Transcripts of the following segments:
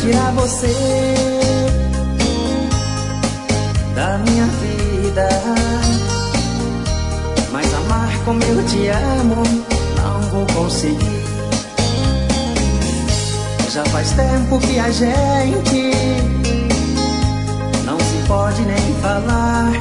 tirar você da minha vida, mas amar como eu te amo não vou conseguir. Já faz tempo que a gente não se pode nem falar,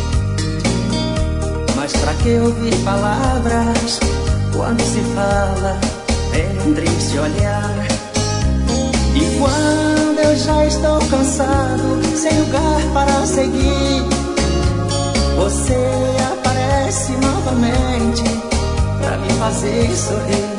mas pra que ouvir palavras quando se fala em um triste olhar? E quando eu já estou cansado, sem lugar para seguir, você aparece novamente pra me fazer sorrir.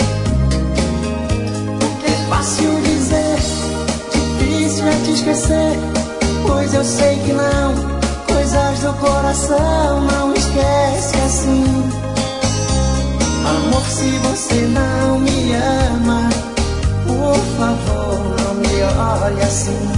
É fácil dizer, difícil é te esquecer, pois eu sei que não, coisas do coração não esquece assim. Amor, se você não me ama, por favor, não me olhe assim.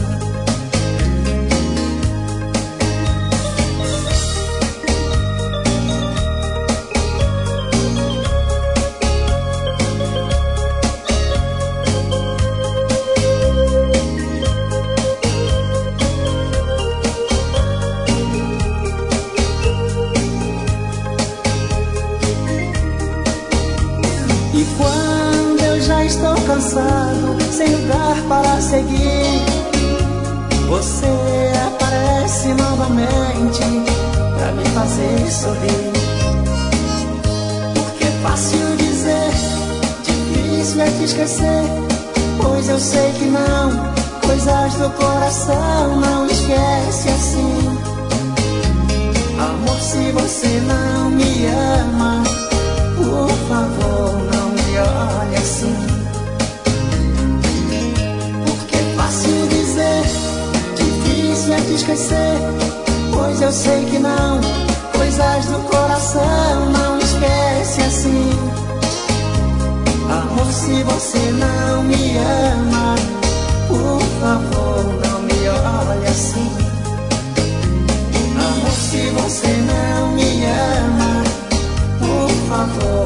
E quando eu já estou cansado, sem lugar para seguir, você aparece novamente pra me fazer sorrir. Porque é fácil dizer, difícil é te esquecer, pois eu sei que não, coisas do coração não esquece assim. Amor, se você não me ama, por favor, não me olhe assim. Porque é fácil dizer, difícil é te esquecer, pois eu sei que não, coisas do coração não esquece assim. Amor, se você não me ama, por favor, não me olhe assim. Amor, se você não me ama, por favor,